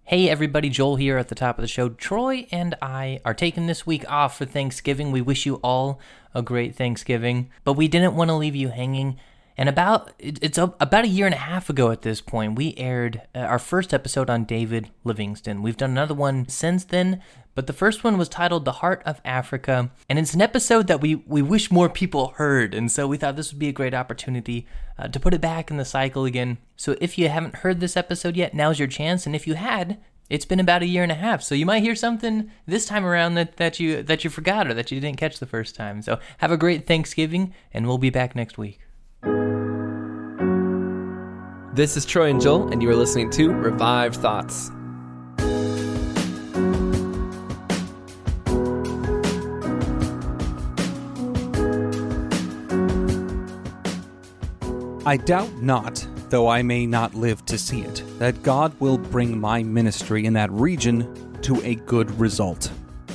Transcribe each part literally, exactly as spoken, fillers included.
Hey everybody, Joel here at the top of the show. Troy and I are taking this week off for Thanksgiving. We wish you all a great Thanksgiving, but we didn't want to leave you hanging. And about it's about a year and a half ago at this point, we aired our first episode on David Livingstone. We've done another one since then, but the first one was titled The Heart of Africa, and it's an episode that we, we wish more people heard, and so we thought this would be a great opportunity uh, to put it back in the cycle again. So if you haven't heard this episode yet, now's your chance, and if you had, it's been about a year and a half, so you might hear something this time around that, that you that you forgot or that you didn't catch the first time. So have a great Thanksgiving, and we'll be back next week. This is Troy and Joel, and you are listening to Revived Thoughts. I doubt not, though I may not live to see it, that God will bring my ministry in that region to a good result.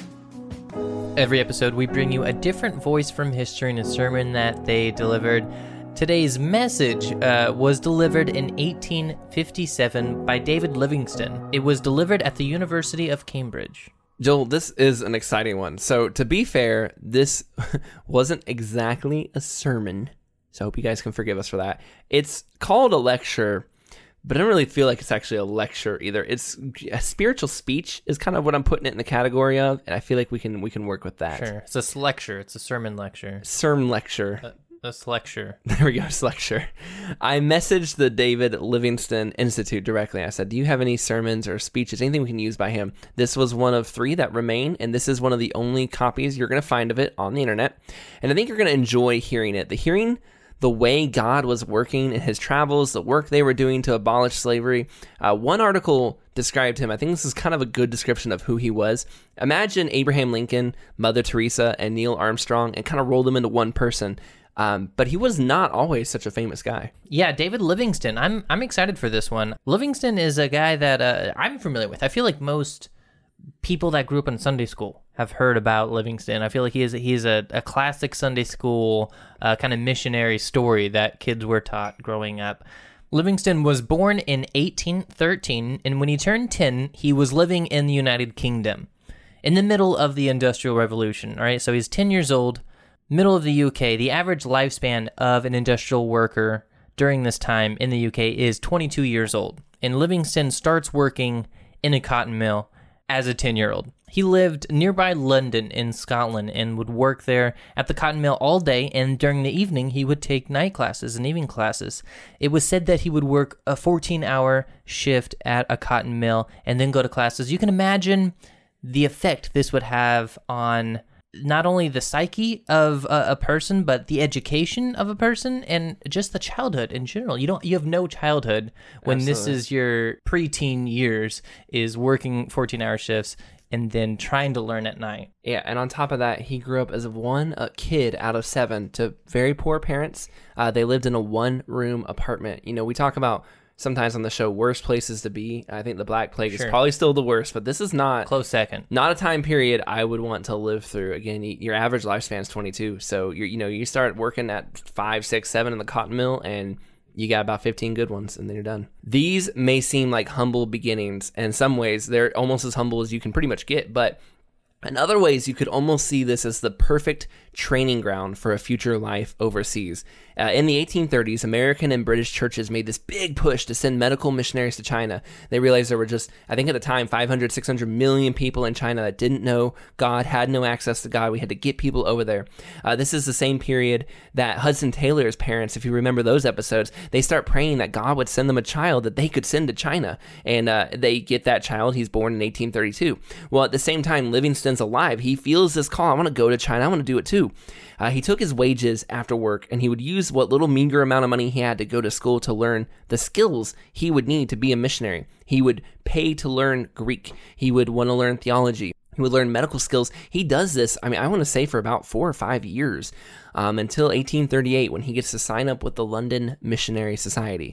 Every episode, we bring you a different voice from history and a sermon that they delivered. Today's message uh, was delivered in eighteen fifty-seven by David Livingstone. It was delivered at the University of Cambridge. Joel, this is an exciting one. So to be fair, this wasn't exactly a sermon, so I hope you guys can forgive us for that. It's called a lecture, but I don't really feel like it's actually a lecture either. It's a spiritual speech is kind of what I'm putting it in the category of, and I feel like we can we can work with that. Sure, it's a lecture. It's a sermon lecture. Sermon lecture. Uh- This lecture. There we go, this lecture. I messaged the David Livingstone Institute directly. I said, do you have any sermons or speeches, anything we can use by him? This was one of three that remain, and this is one of the only copies you're going to find of it on the internet. And I think you're going to enjoy hearing it. The hearing the way God was working in his travels, the work they were doing to abolish slavery. Uh, one article described him. I think this is kind of a good description of who he was. Imagine Abraham Lincoln, Mother Teresa, and Neil Armstrong, and kind of roll them into one person. Um, but he was not always such a famous guy. Yeah, David Livingstone. I'm I'm excited for this one. Livingstone is a guy that uh, I'm familiar with. I feel like most people that grew up in Sunday school have heard about Livingstone. I feel like he is he's a, a classic Sunday school uh, kind of missionary story that kids were taught growing up. Livingstone was born in eighteen thirteen, and when he turned ten, he was living in the United Kingdom in the middle of the Industrial Revolution. All right, so he's ten years old. Middle of the U K, the average lifespan of an industrial worker during this time in the U K is twenty-two years old. And Livingstone starts working in a cotton mill as a ten-year-old. He lived nearby London in Scotland and would work there at the cotton mill all day, and during the evening he would take night classes and evening classes. It was said that he would work a fourteen-hour shift at a cotton mill and then go to classes. You can imagine the effect this would have on not only the psyche of a, a person, but the education of a person and just the childhood in general. You don't, you have no childhood when Absolutely. This is your preteen years, is working fourteen-hour shifts and then trying to learn at night. Yeah, and on top of that, he grew up as one uh, kid out of seven to very poor parents. Uh, they lived in a one-room apartment. You know, we talk about sometimes on the show, worst places to be. I think the Black Plague sure. is probably still the worst, but this is not close second. Not a time period I would want to live through. Again, your average lifespan is twenty-two, so you you know you start working at five, six, seven in the cotton mill, and you got about fifteen good ones, and then you're done. These may seem like humble beginnings, and in some ways they're almost as humble as you can pretty much get, but in other ways, you could almost see this as the perfect training ground for a future life overseas. Uh, in the eighteen thirties, American and British churches made this big push to send medical missionaries to China. They realized there were just, I think at the time, five hundred, six hundred million people in China that didn't know God, had no access to God. We had to get people over there. Uh, this is the same period that Hudson Taylor's parents, if you remember those episodes, they start praying that God would send them a child that they could send to China. And uh, they get that child. He's born in eighteen thirty-two. Well, at the same time, Livingstone's alive. He feels this call. I want to go to China. I want to do it too. Uh, he took his wages after work, and he would use what little meager amount of money he had to go to school to learn the skills he would need to be a missionary. He would pay to learn Greek. He would want to learn theology. He would learn medical skills. He does this, I mean, I want to say for about four or five years, um, until eighteen thirty-eight, when he gets to sign up with the London Missionary Society.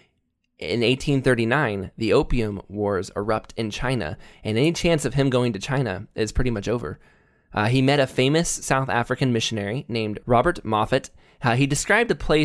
In eighteen thirty-nine, the Opium Wars erupt in China, and any chance of him going to China is pretty much over. Uh, he met a famous South African missionary named Robert Moffat. Uh, he described a place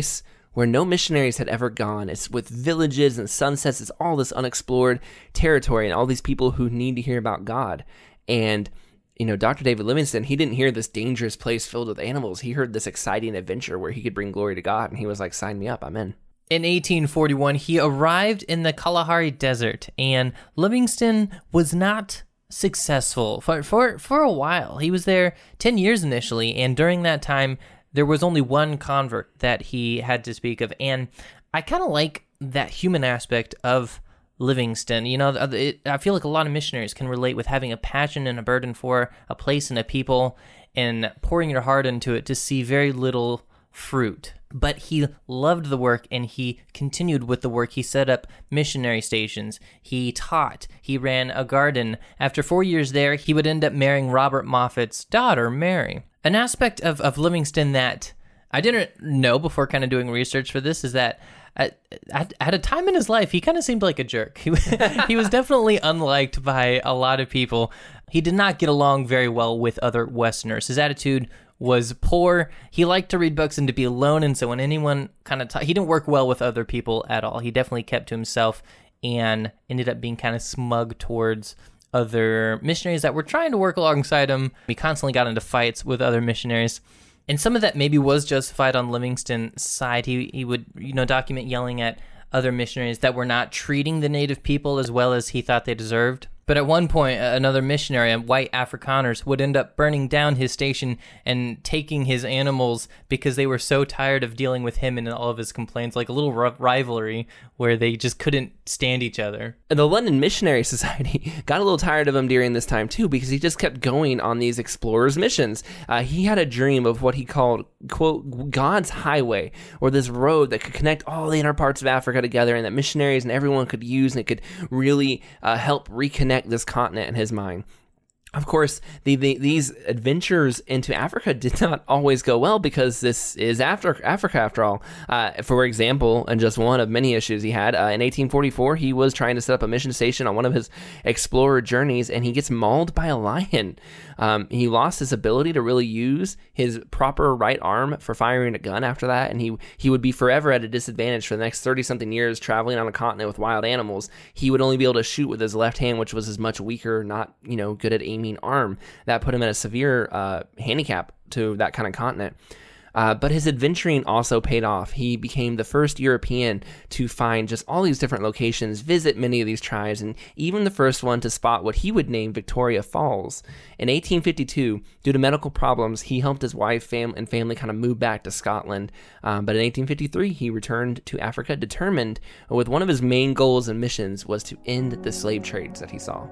where no missionaries had ever gone. It's with villages and sunsets. It's all this unexplored territory and all these people who need to hear about God. And, you know, Doctor David Livingstone, he didn't hear this dangerous place filled with animals. He heard this exciting adventure where he could bring glory to God. And he was like, sign me up. I'm in. In eighteen forty-one, he arrived in the Kalahari Desert, and Livingstone was not successful for, for, for a while. He was there ten years initially, and during that time, there was only one convert that he had to speak of. And I kind of like that human aspect of Livingstone. You know, it, I feel like a lot of missionaries can relate with having a passion and a burden for a place and a people and pouring your heart into it to see very little fruit. But he loved the work, and he continued with the work. He set up missionary stations. He taught. He ran a garden. After four years there, he would end up marrying Robert Moffat's daughter, Mary. An aspect of, of Livingstone that I didn't know before kind of doing research for this is that at, at, at a time in his life, he kind of seemed like a jerk. He, he was definitely unliked by a lot of people. He did not get along very well with other Westerners. His attitude was poor. He liked to read books and to be alone, and so when anyone kind of ta- he didn't work well with other people at all. He definitely kept to himself and ended up being kind of smug towards other missionaries that were trying to work alongside him. He constantly got into fights with other missionaries, and some of that maybe was justified on Livingstone's side. He he would, you know, document yelling at other missionaries that were not treating the native people as well as he thought they deserved. But at one point, another missionary, white Afrikaners, would end up burning down his station and taking his animals because they were so tired of dealing with him and all of his complaints, like a little r- rivalry where they just couldn't stand each other. And the London Missionary Society got a little tired of him during this time too, because he just kept going on these explorers' missions. Uh, he had a dream of what he called, quote, God's highway, or this road that could connect all the inner parts of Africa together, and that missionaries and everyone could use, and it could really uh, help reconnect this continent in his mind. Of course, the, the, these adventures into Africa did not always go well, because this is after Africa, after all. Uh, for example, and just one of many issues he had, uh, in eighteen forty-four, he was trying to set up a mission station on one of his explorer journeys, and he gets mauled by a lion. Um, he lost his ability to really use his proper right arm for firing a gun after that, and he he would be forever at a disadvantage for the next thirty-something years traveling on a continent with wild animals. He would only be able to shoot with his left hand, which was his much weaker, not, you know, good at aiming arm. That put him at a severe uh, handicap to that kind of continent. Uh, but his adventuring also paid off. He became the first European to find just all these different locations, visit many of these tribes, and even the first one to spot what he would name Victoria Falls. In eighteen fifty-two, due to medical problems, he helped his wife fam- and family kind of move back to Scotland. Um, but in eighteen fifty-three, he returned to Africa, determined with one of his main goals and missions was to end the slave trades that he saw.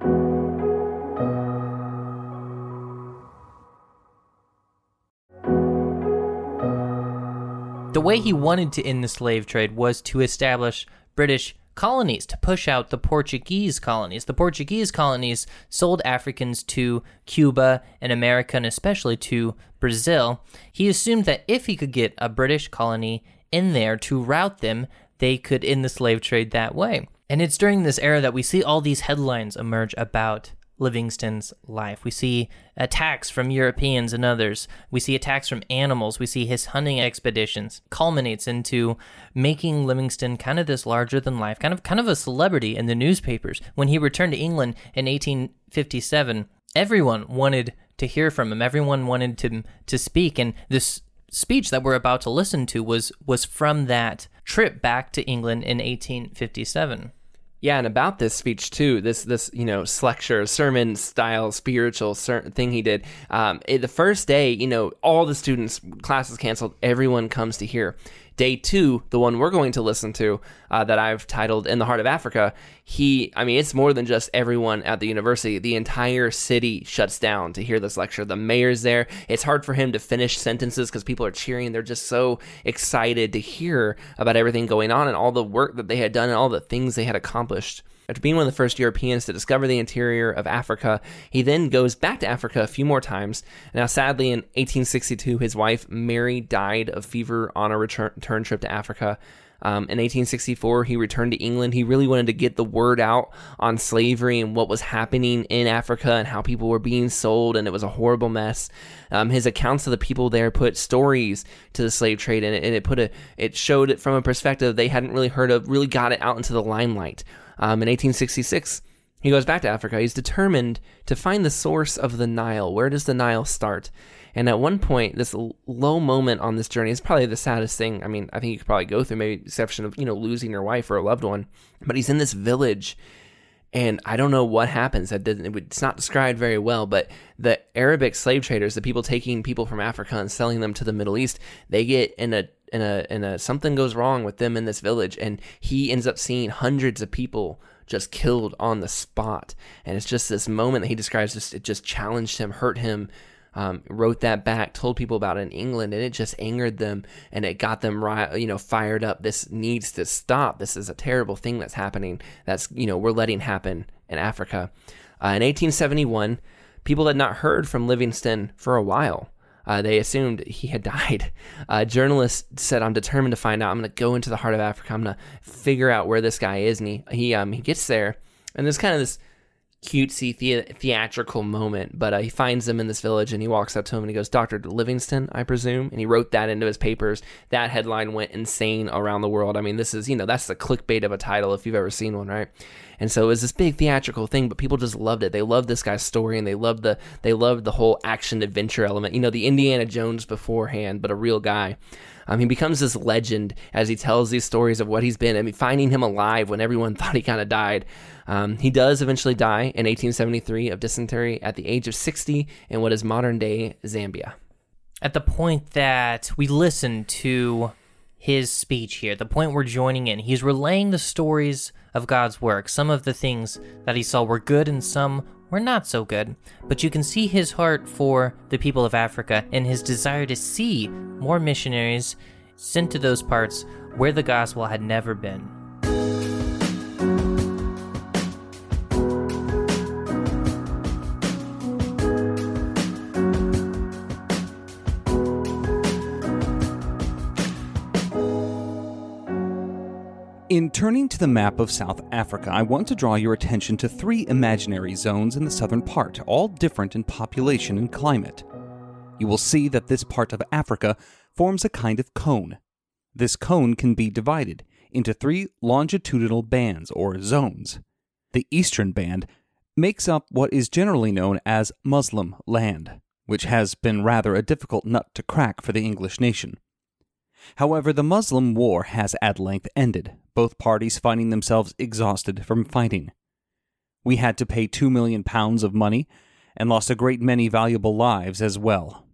The way he wanted to end the slave trade was to establish British colonies, to push out the Portuguese colonies. The Portuguese colonies sold Africans to Cuba and America, and especially to Brazil. He assumed that if he could get a British colony in there to route them, they could end the slave trade that way. And it's during this era that we see all these headlines emerge about Livingstone's life. We see attacks from Europeans and others. We see attacks from animals. We see his hunting expeditions. Culminates into making Livingstone kind of this larger than life, kind of kind of a celebrity in the newspapers. When he returned to England in eighteen fifty-seven, everyone wanted to hear from him. Everyone wanted to to speak, and this speech that we're about to listen to was was from that trip back to England in eighteen fifty-seven. Yeah, and about this speech too, this this you know lecture, sermon style, spiritual certain thing he did. Um, it, the first day, you know, all the students, classes canceled, everyone comes to hear. Day two, the one we're going to listen to, uh, that I've titled "In the Heart of Africa," he, I mean, it's more than just everyone at the university. The entire city shuts down to hear this lecture. The mayor's there. It's hard for him to finish sentences because people are cheering. They're just so excited to hear about everything going on and all the work that they had done and all the things they had accomplished. After being one of the first Europeans to discover the interior of Africa, he then goes back to Africa a few more times. Now, sadly, in eighteen sixty-two, his wife, Mary, died of fever on a return, return trip to Africa. Um, in eighteen sixty-four, he returned to England. He really wanted to get the word out on slavery and what was happening in Africa and how people were being sold, and it was a horrible mess. Um, his accounts of the people there put stories to the slave trade, and it, and it put a it showed it from a perspective they hadn't really heard of, really got it out into the limelight. Um, in eighteen sixty-six, he goes back to Africa. He's determined to find the source of the Nile. Where does the Nile start? And at one point, this low moment on this journey is probably the saddest thing. I mean, I think you could probably go through, maybe exception of, you know, losing your wife or a loved one. But he's in this village, and I don't know what happens. That didn't, it's not described very well, but the Arabic slave traders, the people taking people from Africa and selling them to the Middle East, they get in a, in a, in a, something goes wrong with them in this village, and he ends up seeing hundreds of people just killed on the spot. And it's just this moment that he describes, just, it just challenged him, hurt him. Um, wrote that back, told people about it in England, and it just angered them, and it got them, you know, fired up. This needs to stop. This is a terrible thing that's happening. That's, you know, we're letting happen in Africa. Uh, in eighteen seventy-one, people had not heard from Livingstone for a while. Uh, they assumed he had died. Uh, journalists said, "I'm determined to find out. I'm going to go into the heart of Africa. I'm going to figure out where this guy is." And he he um he gets there, and there's kind of this cutesy the- theatrical moment, but uh, he finds them in this village, and he walks up to him and he goes, "Doctor Livingstone, I presume?" And he wrote that into his papers. That headline went insane around the world. I mean, this is, you know, that's the clickbait of a title if you've ever seen one, right? And so it was this big theatrical thing, but people just loved it. They loved this guy's story, and they loved the they loved the whole action adventure element. You know, the Indiana Jones beforehand, but a real guy. Um, he becomes this legend as he tells these stories of what he's been. I mean, finding him alive when everyone thought he kind of died. Um, he does eventually die in eighteen seventy-three of dysentery at the age of sixty in what is modern-day Zambia. At the point that we listen to his speech here, the point we're joining in, he's relaying the stories of God's work. Some of the things that he saw were good and some were not so good, but you can see his heart for the people of Africa and his desire to see more missionaries sent to those parts where the gospel had never been. In turning to the map of South Africa, I want to draw your attention to three imaginary zones in the southern part, all different in population and climate. You will see that this part of Africa forms a kind of cone. This cone can be divided into three longitudinal bands or zones. The eastern band makes up what is generally known as Muslim land, which has been rather a difficult nut to crack for the English nation. However, the Muslim war has at length ended, both parties finding themselves exhausted from fighting. We had to pay two million pounds of money and lost a great many valuable lives as well.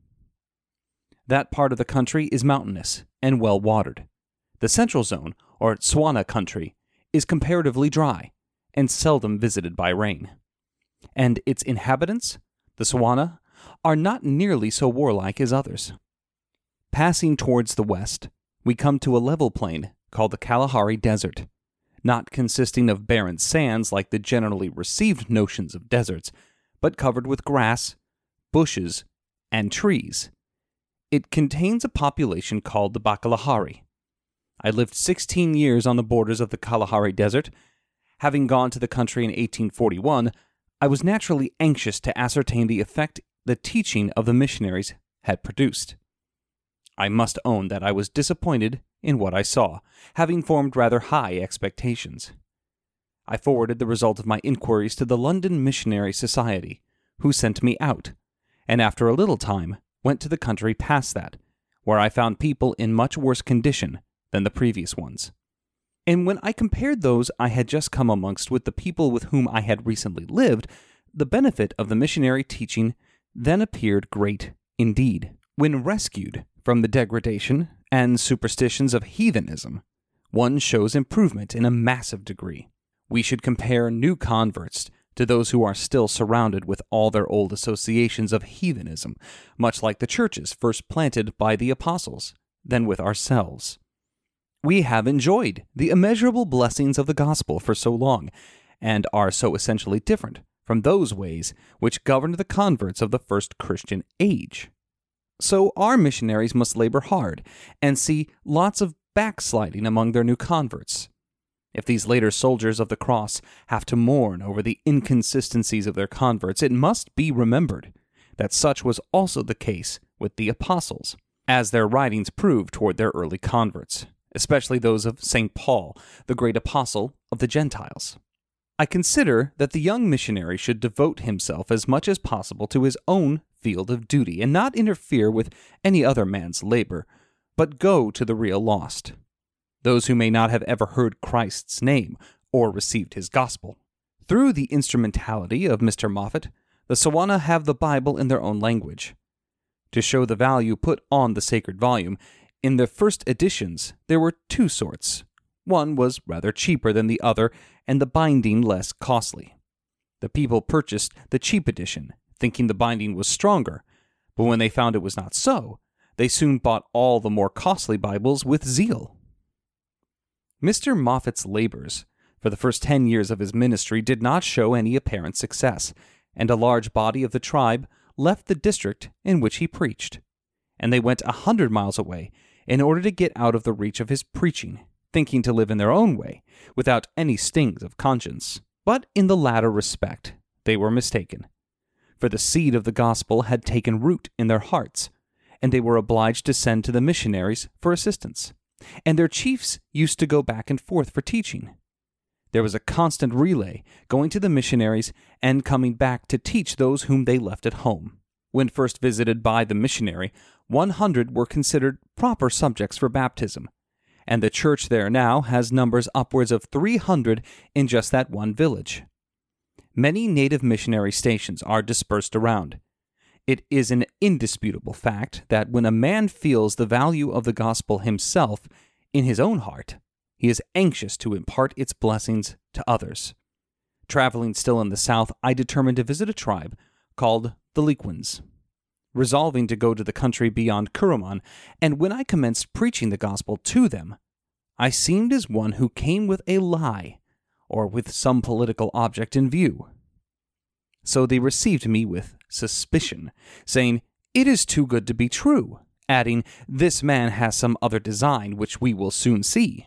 That part of the country is mountainous and well-watered. The central zone, or Tswana country, is comparatively dry and seldom visited by rain. And its inhabitants, the Tswana, are not nearly so warlike as others. Passing towards the west, we come to a level plain called the Kalahari Desert, not consisting of barren sands like the generally received notions of deserts, but covered with grass, bushes, and trees. It contains a population called the Bakalahari. I lived sixteen years on the borders of the Kalahari Desert. Having gone to the country in eighteen forty-one, I was naturally anxious to ascertain the effect the teaching of the missionaries had produced. I must own that I was disappointed in what I saw, having formed rather high expectations. I forwarded the result of my inquiries to the London Missionary Society, who sent me out, and after a little time went to the country past that, where I found people in much worse condition than the previous ones. And when I compared those I had just come amongst with the people with whom I had recently lived, the benefit of the missionary teaching then appeared great indeed. When rescued from the degradation and superstitions of heathenism, one shows improvement in a massive degree. We should compare new converts to those who are still surrounded with all their old associations of heathenism, much like the churches first planted by the apostles, than with ourselves. We have enjoyed the immeasurable blessings of the gospel for so long, and are so essentially different from those ways which governed the converts of the first Christian age. So our missionaries must labor hard and see lots of backsliding among their new converts. If these later soldiers of the cross have to mourn over the inconsistencies of their converts, it must be remembered that such was also the case with the apostles, as their writings prove toward their early converts, especially those of Saint Paul, the great apostle of the Gentiles. I consider that the young missionary should devote himself as much as possible to his own field of duty and not interfere with any other man's labor, but go to the real lost, those who may not have ever heard Christ's name or received his gospel. Through the instrumentality of Mister Moffat, the Sewanna have the Bible in their own language. To show the value put on the sacred volume, in the first editions there were two sorts. One was rather cheaper than the other, and the binding less costly. The people purchased the cheap edition, thinking the binding was stronger, but when they found it was not so, they soon bought all the more costly Bibles with zeal. Mister Moffat's labors for the first ten years of his ministry did not show any apparent success, and a large body of the tribe left the district in which he preached, and they went a hundred miles away in order to get out of the reach of his preaching, thinking to live in their own way, without any stings of conscience. But in the latter respect, they were mistaken, for the seed of the gospel had taken root in their hearts, and they were obliged to send to the missionaries for assistance, and their chiefs used to go back and forth for teaching. There was a constant relay, going to the missionaries and coming back to teach those whom they left at home. When first visited by the missionary, one hundred were considered proper subjects for baptism, and the church there now has numbers upwards of three hundred in just that one village. Many native missionary stations are dispersed around. It is an indisputable fact that when a man feels the value of the gospel himself in his own heart, he is anxious to impart its blessings to others. Traveling still in the south, I determined to visit a tribe called the Lequans, resolving to go to the country beyond Kuruman, and when I commenced preaching the gospel to them, I seemed as one who came with a lie, or with some political object in view. So they received me with suspicion, saying, "It is too good to be true," adding, "This man has some other design which we will soon see."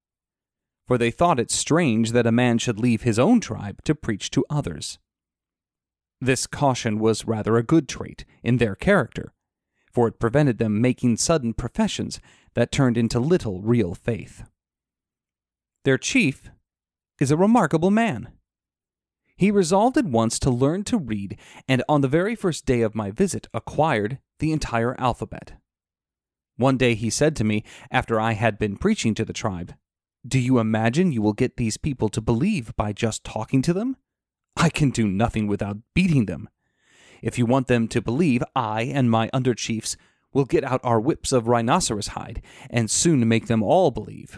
For they thought it strange that a man should leave his own tribe to preach to others. This caution was rather a good trait in their character, for it prevented them making sudden professions that turned into little real faith. Their chief is a remarkable man. He resolved at once to learn to read, and on the very first day of my visit acquired the entire alphabet. One day he said to me, after I had been preaching to the tribe, "Do you imagine you will get these people to believe by just talking to them? I can do nothing without beating them. If you want them to believe, I and my under-chiefs will get out our whips of rhinoceros hide and soon make them all believe."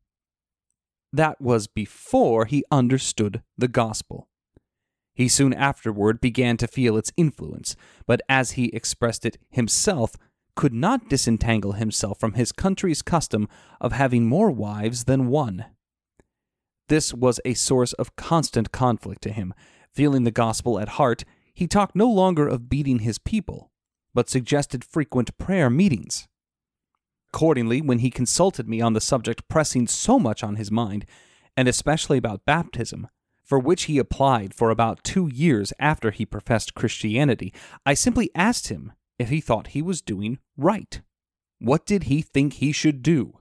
That was before he understood the gospel. He soon afterward began to feel its influence, but as he expressed it himself, could not disentangle himself from his country's custom of having more wives than one. This was a source of constant conflict to him. Feeling the gospel at heart, he talked no longer of beating his people, but suggested frequent prayer meetings. Accordingly, when he consulted me on the subject pressing so much on his mind, and especially about baptism, for which he applied for about two years after he professed Christianity, I simply asked him if he thought he was doing right. What did he think he should do?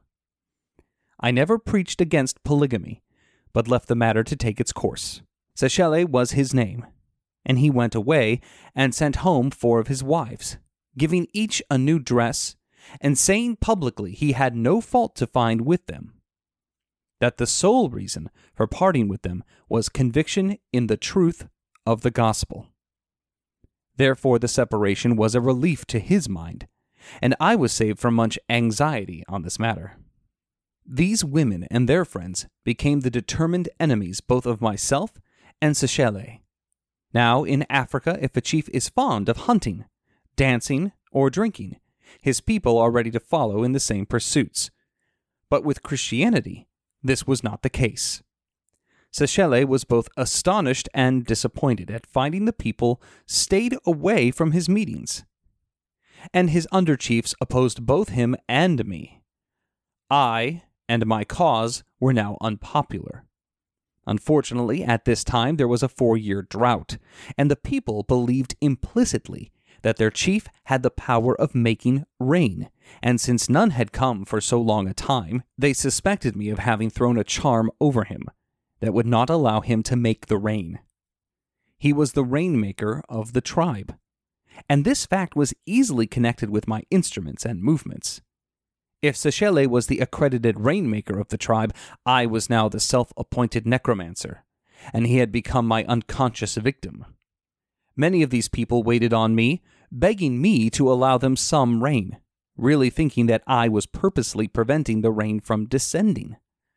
I never preached against polygamy, but left the matter to take its course. Sechele was his name, and he went away and sent home four of his wives, giving each a new dress, and saying publicly he had no fault to find with them, that the sole reason for parting with them was conviction in the truth of the gospel. Therefore the separation was a relief to his mind, and I was saved from much anxiety on this matter. These women and their friends became the determined enemies both of myself and Sechele. Now, in Africa, if a chief is fond of hunting, dancing, or drinking, his people are ready to follow in the same pursuits. But with Christianity, this was not the case. Sechele was both astonished and disappointed at finding the people stayed away from his meetings, and his under-chiefs opposed both him and me. I and my cause were now unpopular. Unfortunately, at this time there was a four-year drought, and the people believed implicitly that their chief had the power of making rain, and since none had come for so long a time, they suspected me of having thrown a charm over him that would not allow him to make the rain. He was the rainmaker of the tribe, and this fact was easily connected with my instruments and movements. If Seshele was the accredited rainmaker of the tribe, I was now the self-appointed necromancer, and he had become my unconscious victim. Many of these people waited on me, begging me to allow them some rain, really thinking that I was purposely preventing the rain from descending.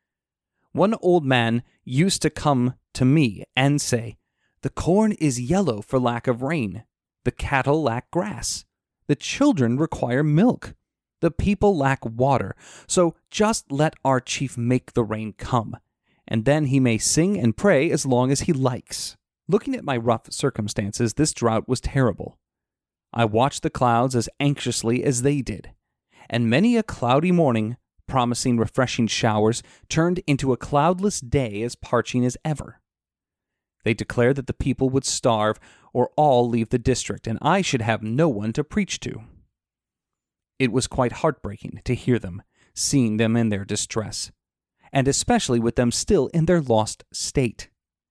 One old man used to come to me and say, "The corn is yellow for lack of rain. The cattle lack grass. The children require milk. The people lack water. So just let our chief make the rain come, and then he may sing and pray as long as he likes." Looking at my rough circumstances, this drought was terrible. I watched the clouds as anxiously as they did, and many a cloudy morning, promising refreshing showers, turned into a cloudless day as parching as ever. They declared that the people would starve or all leave the district, and I should have no one to preach to. It was quite heartbreaking to hear them, seeing them in their distress, and especially with them still in their lost state.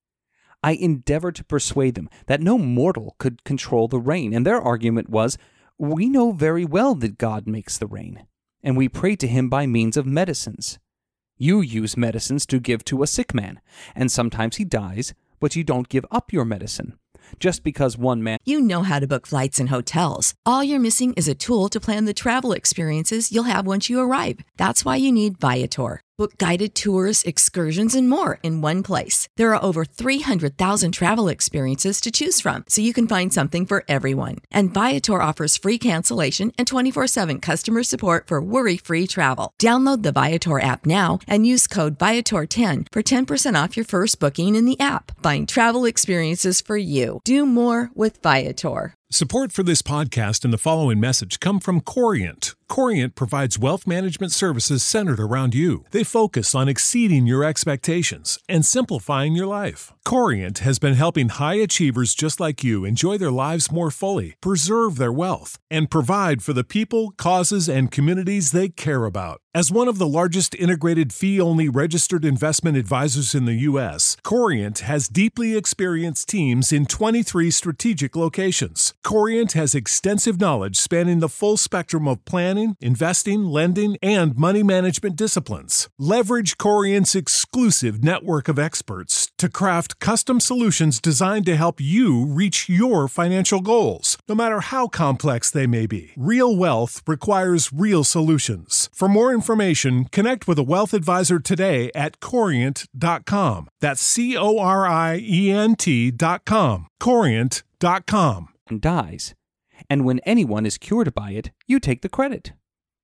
I endeavored to persuade them that no mortal could control the rain, and their argument was, "We know very well that God makes the rain, and we pray to him by means of medicines. You use medicines to give to a sick man, and sometimes he dies, but you don't give up your medicine. Just because one man..." You know how to book flights and hotels. All you're missing is a tool to plan the travel experiences you'll have once you arrive. That's why you need Viator. Book guided tours, excursions, and more in one place. There are over three hundred thousand travel experiences to choose from, so you can find something for everyone. And Viator offers free cancellation and twenty-four seven customer support for worry-free travel. Download the Viator app now and use code Viator ten for ten percent off your first booking in the app. Find travel experiences for you. Do more with Viator. Support for this podcast and the following message come from Corient. Corient provides wealth management services centered around you. They focus on exceeding your expectations and simplifying your life. Corient has been helping high achievers just like you enjoy their lives more fully, preserve their wealth, and provide for the people, causes, and communities they care about. As one of the largest integrated fee-only registered investment advisors in the U S, Corient has deeply experienced teams in twenty-three strategic locations. Corient has extensive knowledge spanning the full spectrum of planning, investing, lending, and money management disciplines. Leverage Corient's exclusive network of experts to craft custom solutions designed to help you reach your financial goals, no matter how complex they may be. Real wealth requires real solutions. For more information, connect with a wealth advisor today at corient dot com. That's C O R I E N T dot com. corient dot com. Dies, and when anyone is cured by it, you take the credit.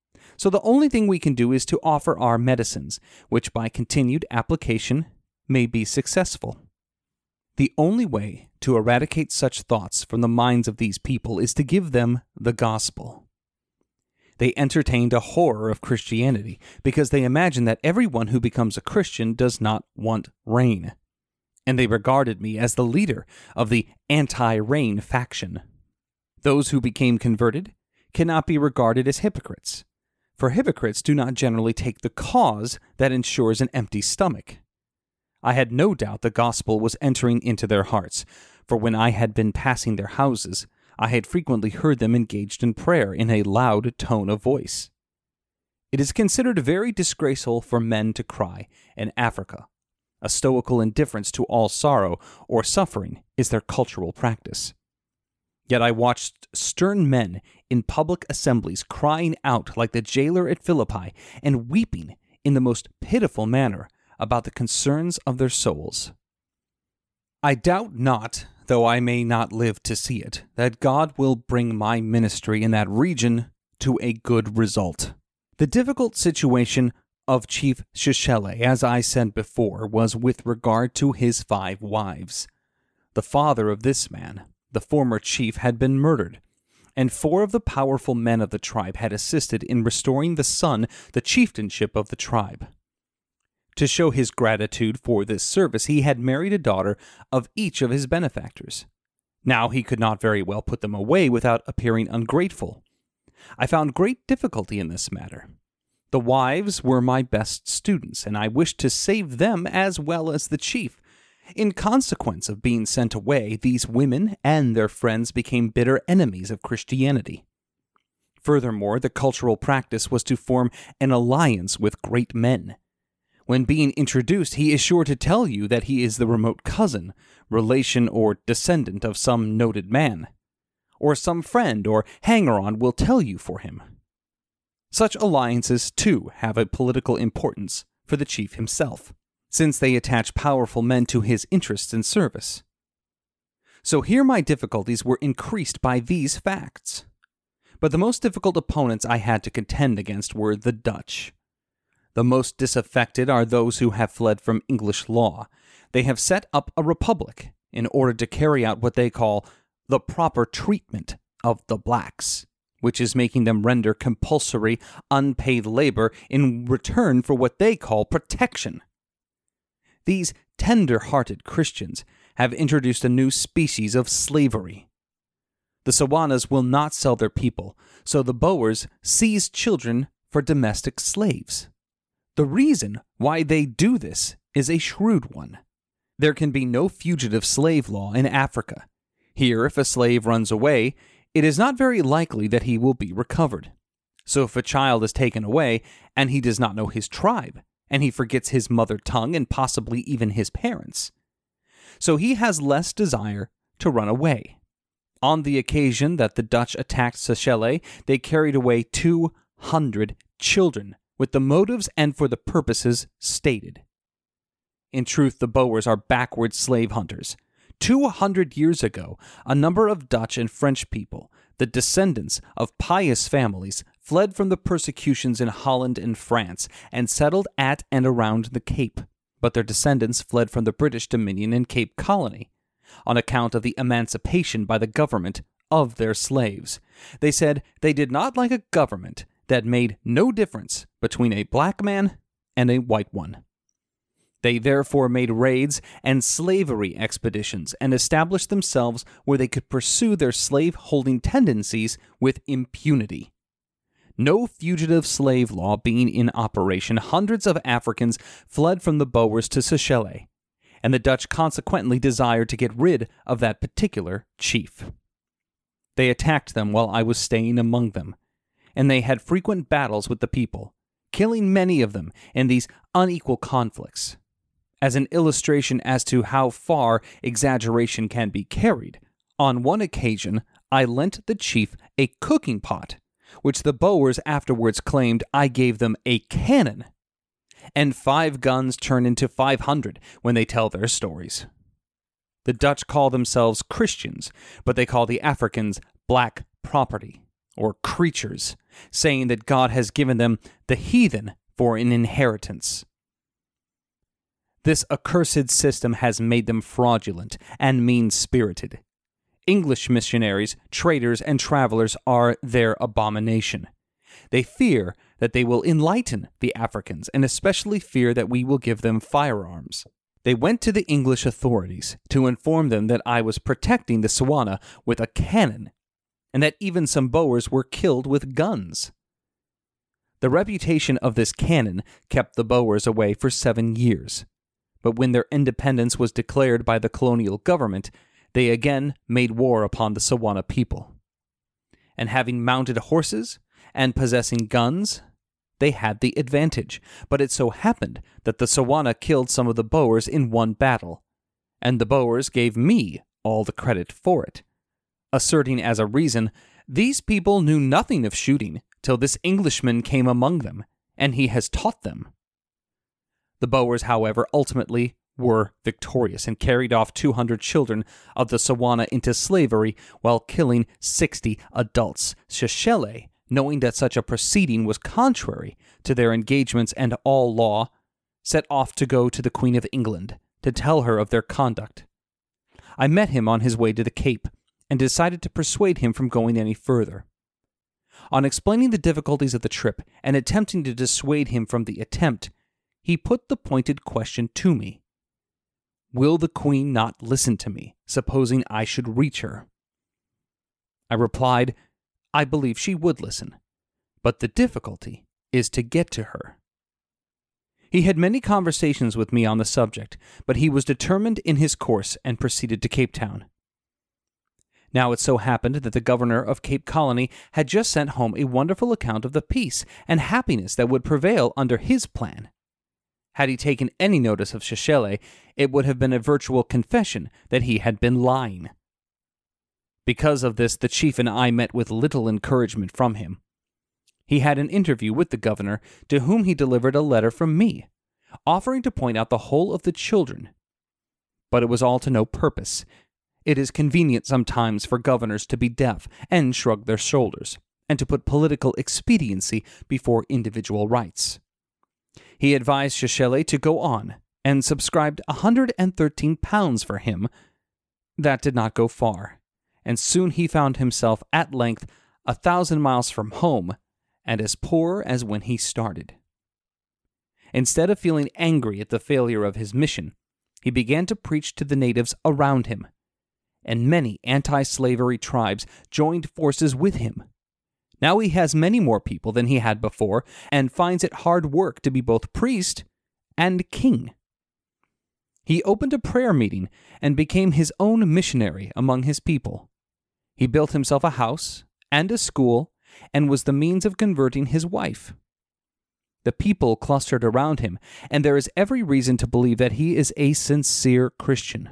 So the only thing we can do is to offer our medicines, which by continued application may be successful. The only way to eradicate such thoughts from the minds of these people is to give them the gospel. They entertained a horror of Christianity because they imagined that everyone who becomes a Christian does not want rain, and they regarded me as the leader of the anti-rain faction. Those who became converted cannot be regarded as hypocrites, for hypocrites do not generally take the cause that ensures an empty stomach. I had no doubt the gospel was entering into their hearts, for when I had been passing their houses, I had frequently heard them engaged in prayer in a loud tone of voice. It is considered very disgraceful for men to cry in Africa. A stoical indifference to all sorrow or suffering is their cultural practice. Yet I watched stern men in public assemblies crying out like the jailer at Philippi and weeping in the most pitiful manner about the concerns of their souls. I doubt not, though I may not live to see it, that God will bring my ministry in that region to a good result. The difficult situation of Chief Seshele, as I said before, was with regard to his five wives. The father of this man, the former chief, had been murdered, and four of the powerful men of the tribe had assisted in restoring the son the chieftainship of the tribe. To show his gratitude for this service, he had married a daughter of each of his benefactors. Now he could not very well put them away without appearing ungrateful. I found great difficulty in this matter. The wives were my best students, and I wished to save them as well as the chief. In consequence of being sent away, these women and their friends became bitter enemies of Christianity. Furthermore, the cultural practice was to form an alliance with great men. When being introduced, he is sure to tell you that he is the remote cousin, relation, or descendant of some noted man. Or some friend or hanger-on will tell you for him. Such alliances, too, have a political importance for the chief himself, since they attach powerful men to his interests and service. So here my difficulties were increased by these facts. But the most difficult opponents I had to contend against were the Dutch. The most disaffected are those who have fled from English law. They have set up a republic in order to carry out what they call the proper treatment of the blacks, which is making them render compulsory, unpaid labor in return for what they call protection. These tender-hearted Christians have introduced a new species of slavery. The Sawanas will not sell their people, so the Boers seize children for domestic slaves. The reason why they do this is a shrewd one. There can be no fugitive slave law in Africa. Here, if a slave runs away, it is not very likely that he will be recovered. So if a child is taken away, and he does not know his tribe, and he forgets his mother tongue and possibly even his parents, so he has less desire to run away. On the occasion that the Dutch attacked Sechele, they carried away two hundred children, with the motives and for the purposes stated. In truth, the Boers are backward slave hunters. Two hundred years ago, a number of Dutch and French people, the descendants of pious families, fled from the persecutions in Holland and France and settled at and around the Cape. But their descendants fled from the British Dominion in Cape Colony on account of the emancipation by the government of their slaves. They said they did not like a government that made no difference between a black man and a white one. They therefore made raids and slavery expeditions and established themselves where they could pursue their slave-holding tendencies with impunity. No fugitive slave law being in operation, hundreds of Africans fled from the Boers to Sechele, and the Dutch consequently desired to get rid of that particular chief. They attacked them while I was staying among them, and they had frequent battles with the people, killing many of them in these unequal conflicts. As an illustration as to how far exaggeration can be carried, on one occasion I lent the chief a cooking pot, which the Boers afterwards claimed I gave them a cannon, and five guns turn into five hundred when they tell their stories. The Dutch call themselves Christians, but they call the Africans black property, or creatures, saying that God has given them the heathen for an inheritance. This accursed system has made them fraudulent and mean-spirited. English missionaries, traders, and travelers are their abomination. They fear that they will enlighten the Africans, and especially fear that we will give them firearms. They went to the English authorities to inform them that I was protecting the Sawana with a cannon, and that even some Boers were killed with guns. The reputation of this cannon kept the Boers away for seven years. But when their independence was declared by the colonial government, they again made war upon the Sawana people. And having mounted horses and possessing guns, they had the advantage. But it so happened that the Sawana killed some of the Boers in one battle, and the Boers gave me all the credit for it, asserting as a reason, these people knew nothing of shooting till this Englishman came among them, and he has taught them. The Boers, however, ultimately were victorious and carried off two hundred children of the Sawana into slavery while killing sixty adults. Sechele, knowing that such a proceeding was contrary to their engagements and all law, set off to go to the Queen of England to tell her of their conduct. I met him on his way to the Cape, and decided to persuade him from going any further. On explaining the difficulties of the trip and attempting to dissuade him from the attempt, he put the pointed question to me. Will the Queen not listen to me, supposing I should reach her? I replied, I believe she would listen, but the difficulty is to get to her. He had many conversations with me on the subject, but he was determined in his course and proceeded to Cape Town. Now it so happened that the governor of Cape Colony had just sent home a wonderful account of the peace and happiness that would prevail under his plan. Had he taken any notice of Sheshele, it would have been a virtual confession that he had been lying. Because of this, the chief and I met with little encouragement from him. He had an interview with the governor, to whom he delivered a letter from me, offering to point out the whole of the children. But it was all to no purpose. It is convenient sometimes for governors to be deaf and shrug their shoulders, and to put political expediency before individual rights. He advised Sheshele to go on, and subscribed one hundred thirteen pounds for him. That did not go far, and soon he found himself at length a thousand miles from home, and as poor as when he started. Instead of feeling angry at the failure of his mission, he began to preach to the natives around him, and many anti-slavery tribes joined forces with him. Now he has many more people than he had before, and finds it hard work to be both priest and king. He opened a prayer meeting and became his own missionary among his people. He built himself a house and a school, and was the means of converting his wife. The people clustered around him, and there is every reason to believe that he is a sincere Christian.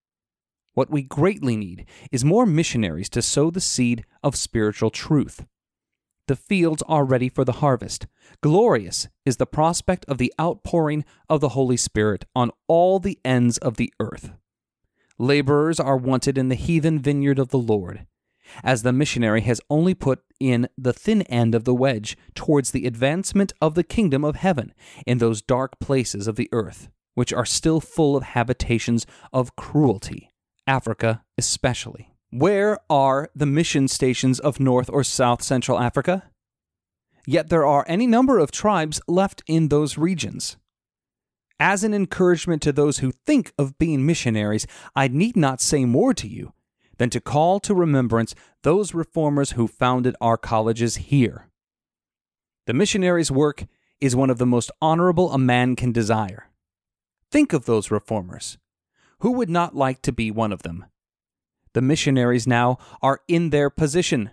What we greatly need is more missionaries to sow the seed of spiritual truth. The fields are ready for the harvest. Glorious is the prospect of the outpouring of the Holy Spirit on all the ends of the earth. Laborers are wanted in the heathen vineyard of the Lord, as the missionary has only put in the thin end of the wedge towards the advancement of the kingdom of heaven in those dark places of the earth, which are still full of habitations of cruelty, Africa especially. Where are the mission stations of North or South Central Africa? Yet there are any number of tribes left in those regions. As an encouragement to those who think of being missionaries, I need not say more to you than to call to remembrance those reformers who founded our colleges here. The missionary's work is one of the most honorable a man can desire. Think of those reformers. Who would not like to be one of them? The missionaries now are in their position.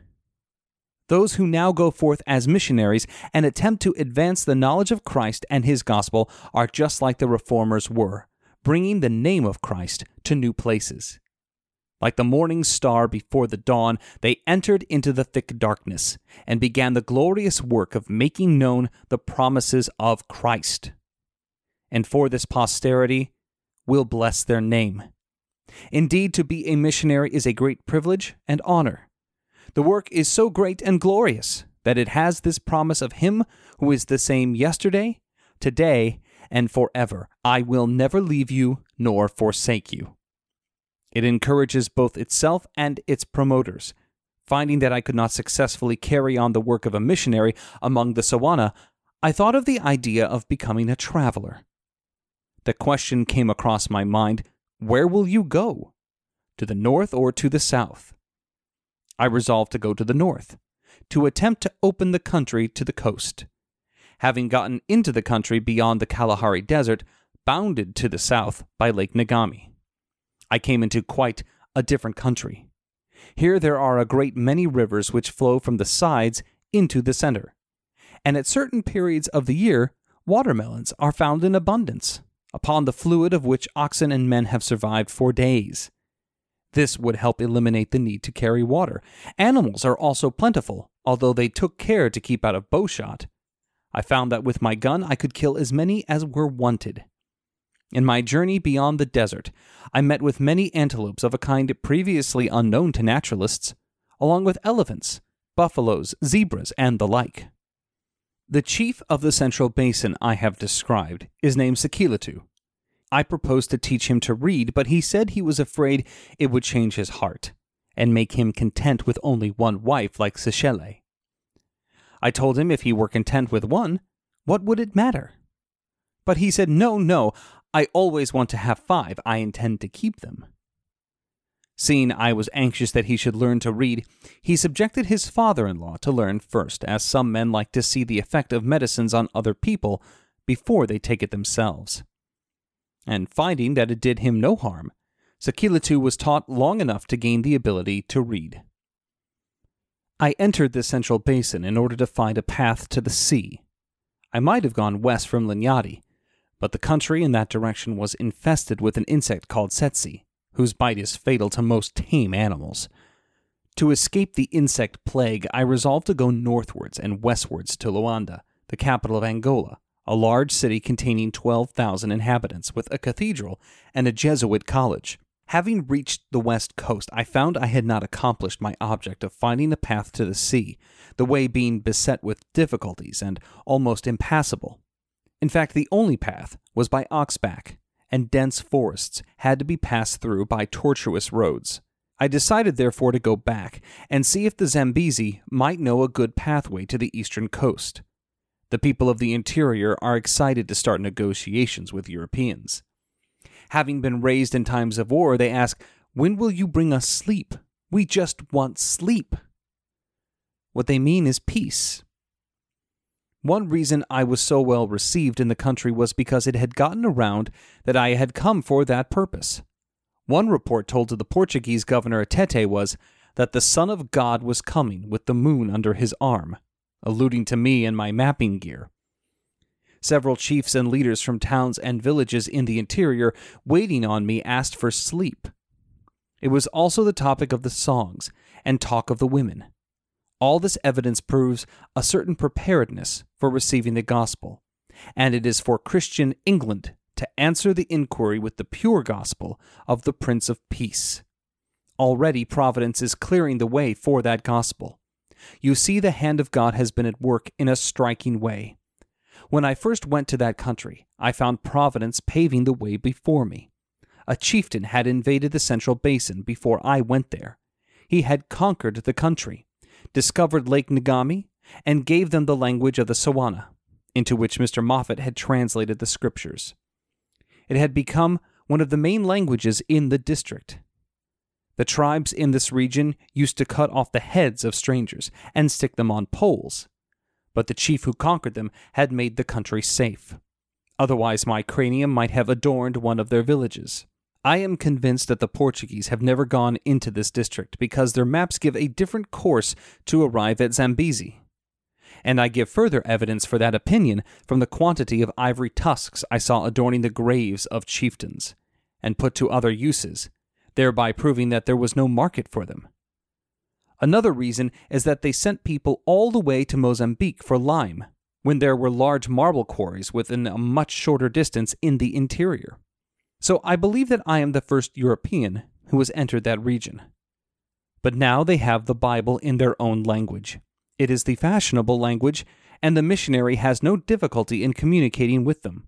Those who now go forth as missionaries and attempt to advance the knowledge of Christ and his gospel are just like the reformers were, bringing the name of Christ to new places. Like the morning star before the dawn, they entered into the thick darkness and began the glorious work of making known the promises of Christ. And for this posterity, we'll bless their name. Indeed, to be a missionary is a great privilege and honor. The work is so great and glorious that it has this promise of him who is the same yesterday, today, and forever. I will never leave you nor forsake you. It encourages both itself and its promoters. Finding that I could not successfully carry on the work of a missionary among the Sawana, I thought of the idea of becoming a traveler. The question came across my mind, where will you go? To the north or to the south? I resolved to go to the north, to attempt to open the country to the coast. Having gotten into the country beyond the Kalahari Desert, bounded to the south by Lake Ngami. I came into quite a different country. Here there are a great many rivers which flow from the sides into the center, and at certain periods of the year, watermelons are found in abundance, upon the fluid of which oxen and men have survived for days. This would help eliminate the need to carry water. Animals are also plentiful, although they took care to keep out of bowshot. I found that with my gun I could kill as many as were wanted. In my journey beyond the desert, I met with many antelopes of a kind previously unknown to naturalists, along with elephants, buffaloes, zebras, and the like. The chief of the central basin I have described is named Sekeletu. I proposed to teach him to read, but he said he was afraid it would change his heart, and make him content with only one wife like Seychelles. I told him if he were content with one, what would it matter? But he said, no, no, I always want to have five. I intend to keep them. Seeing I was anxious that he should learn to read, he subjected his father-in-law to learn first, as some men like to see the effect of medicines on other people before they take it themselves. And finding that it did him no harm, Sekeletu was taught long enough to gain the ability to read. I entered the central basin in order to find a path to the sea. I might have gone west from Linyati, but the country in that direction was infested with an insect called tsetse, whose bite is fatal to most tame animals. To escape the insect plague, I resolved to go northwards and westwards to Luanda, the capital of Angola, a large city containing twelve thousand inhabitants, with a cathedral and a Jesuit college. Having reached the west coast, I found I had not accomplished my object of finding a path to the sea, the way being beset with difficulties and almost impassable. In fact, the only path was by oxback, and dense forests had to be passed through by tortuous roads. I decided therefore to go back and see if the Zambezi might know a good pathway to the eastern coast. The people of the interior are excited to start negotiations with Europeans. Having been raised in times of war, they ask, when will you bring us sleep? We just want sleep. What they mean is peace. One reason I was so well received in the country was because it had gotten around that I had come for that purpose. One report told to the Portuguese governor Atete was that the Son of God was coming with the moon under his arm, alluding to me and my mapping gear. Several chiefs and leaders from towns and villages in the interior waiting on me asked for sleep. It was also the topic of the songs and talk of the women. All this evidence proves a certain preparedness for receiving the gospel, and it is for Christian England to answer the inquiry with the pure gospel of the Prince of Peace. Already Providence is clearing the way for that gospel. You see, the hand of God has been at work in a striking way. When I first went to that country, I found Providence paving the way before me. A chieftain had invaded the central basin before I went there. He had conquered the country, discovered Lake Ngami, and gave them the language of the Sawana, into which Mister Moffat had translated the scriptures. It had become one of the main languages in the district. The tribes in this region used to cut off the heads of strangers and stick them on poles, but the chief who conquered them had made the country safe. Otherwise my cranium might have adorned one of their villages. I am convinced that the Portuguese have never gone into this district because their maps give a different course to arrive at Zambezi. And I give further evidence for that opinion from the quantity of ivory tusks I saw adorning the graves of chieftains, and put to other uses, thereby proving that there was no market for them. Another reason is that they sent people all the way to Mozambique for lime, when there were large marble quarries within a much shorter distance in the interior. So I believe that I am the first European who has entered that region. But now they have the Bible in their own language. It is the fashionable language, and the missionary has no difficulty in communicating with them.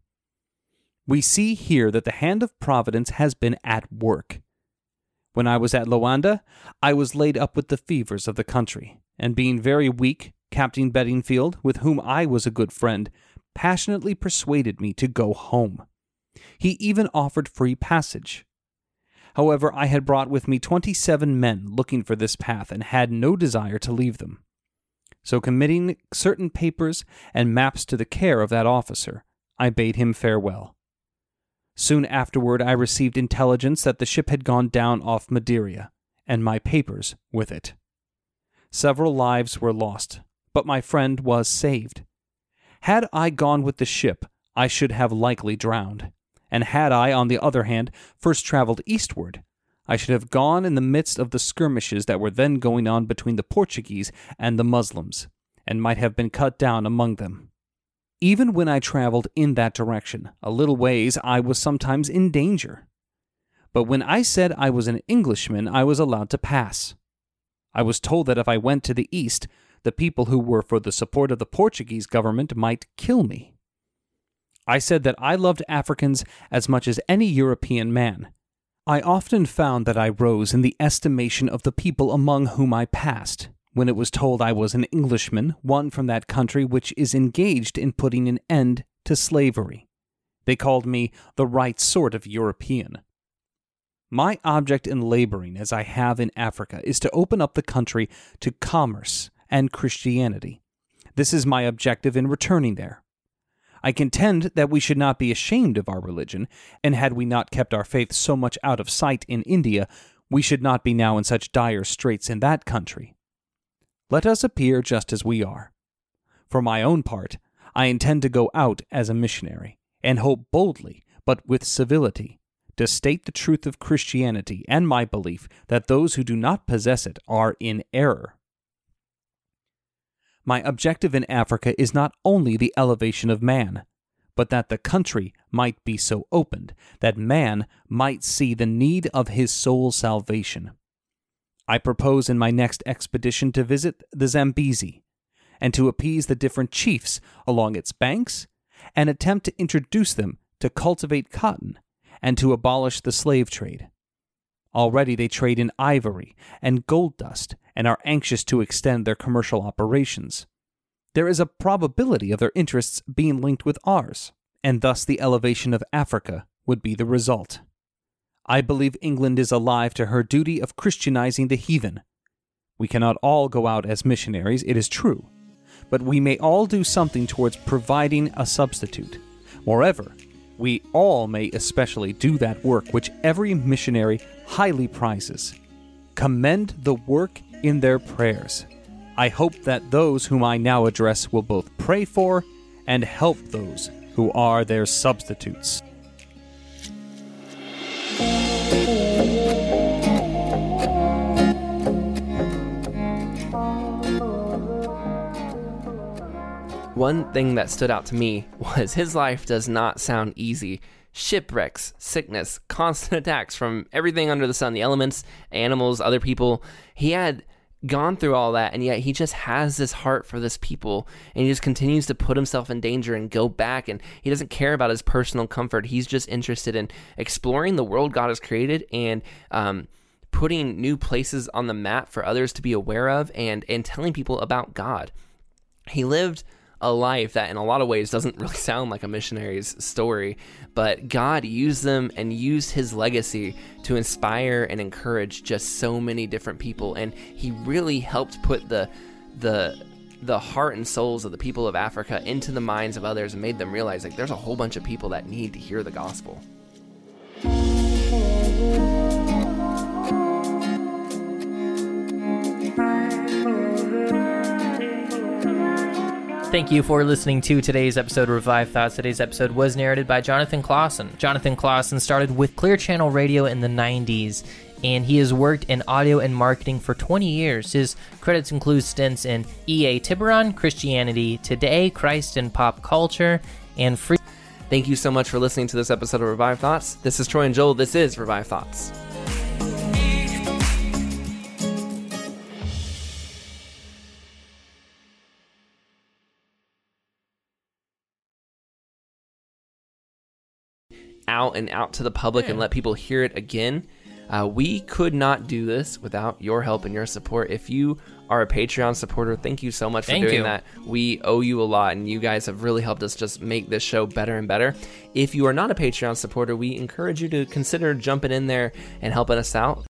We see here that the hand of Providence has been at work. When I was at Luanda, I was laid up with the fevers of the country, and being very weak, Captain Bedingfield, with whom I was a good friend, passionately persuaded me to go home. He even offered free passage. However, I had brought with me twenty-seven men looking for this path and had no desire to leave them. So committing certain papers and maps to the care of that officer, I bade him farewell. Soon afterward I received intelligence that the ship had gone down off Madeira, and my papers with it. Several lives were lost, but my friend was saved. Had I gone with the ship, I should have likely drowned, and had I, on the other hand, first traveled eastward, I should have gone in the midst of the skirmishes that were then going on between the Portuguese and the Muslims, and might have been cut down among them. Even when I traveled in that direction, a little ways, I was sometimes in danger. But when I said I was an Englishman, I was allowed to pass. I was told that if I went to the east, the people who were for the support of the Portuguese government might kill me. I said that I loved Africans as much as any European man. I often found that I rose in the estimation of the people among whom I passed, when it was told I was an Englishman, one from that country which is engaged in putting an end to slavery. They called me the right sort of European. My object in laboring as I have in Africa is to open up the country to commerce and Christianity. This is my objective in returning there. I contend that we should not be ashamed of our religion, and had we not kept our faith so much out of sight in India, we should not be now in such dire straits in that country. Let us appear just as we are. For my own part, I intend to go out as a missionary, and hope boldly, but with civility, to state the truth of Christianity and my belief that those who do not possess it are in error. My objective in Africa is not only the elevation of man, but that the country might be so opened that man might see the need of his soul's salvation. I propose in my next expedition to visit the Zambezi, and to appease the different chiefs along its banks, and attempt to introduce them to cultivate cotton, and to abolish the slave trade. Already they trade in ivory and gold dust, and are anxious to extend their commercial operations. There is a probability of their interests being linked with ours, and thus the elevation of Africa would be the result. I believe England is alive to her duty of Christianizing the heathen. We cannot all go out as missionaries, it is true, but we may all do something towards providing a substitute. Moreover, we all may especially do that work which every missionary highly prizes. Commend the work in their prayers. I hope that those whom I now address will both pray for and help those who are their substitutes. One thing that stood out to me was his life does not sound easy. Shipwrecks, sickness, constant attacks from everything under the sun, the elements, animals, other people. He had gone through all that, and yet he just has this heart for this people, and he just continues to put himself in danger and go back, and he doesn't care about his personal comfort. He's just interested in exploring the world God has created and um, putting new places on the map for others to be aware of, and, and telling people about God. He lived a life that in a lot of ways doesn't really sound like a missionary's story, but God used them and used his legacy to inspire and encourage just so many different people, and he really helped put the the the heart and souls of the people of Africa into the minds of others and made them realize like there's a whole bunch of people that need to hear the gospel. Thank you for listening to today's episode of Revive Thoughts. Today's episode was narrated by Jonathan Clausen. Jonathan Clausen started with Clear Channel Radio in the nineties, and he has worked in audio and marketing for twenty years. His credits include stints in E A Tiburon, Christianity Today, Christ and Pop Culture, and Free. Thank you so much for listening to this episode of Revive Thoughts. This is Troy and Joel. This is Revive Thoughts. out and out to the public yeah. and let people hear it again. Uh, we could not do this without your help and your support. If you are a Patreon supporter, thank you so much for thank doing you. that. We owe you a lot, and you guys have really helped us just make this show better and better. If you are not a Patreon supporter, we encourage you to consider jumping in there and helping us out.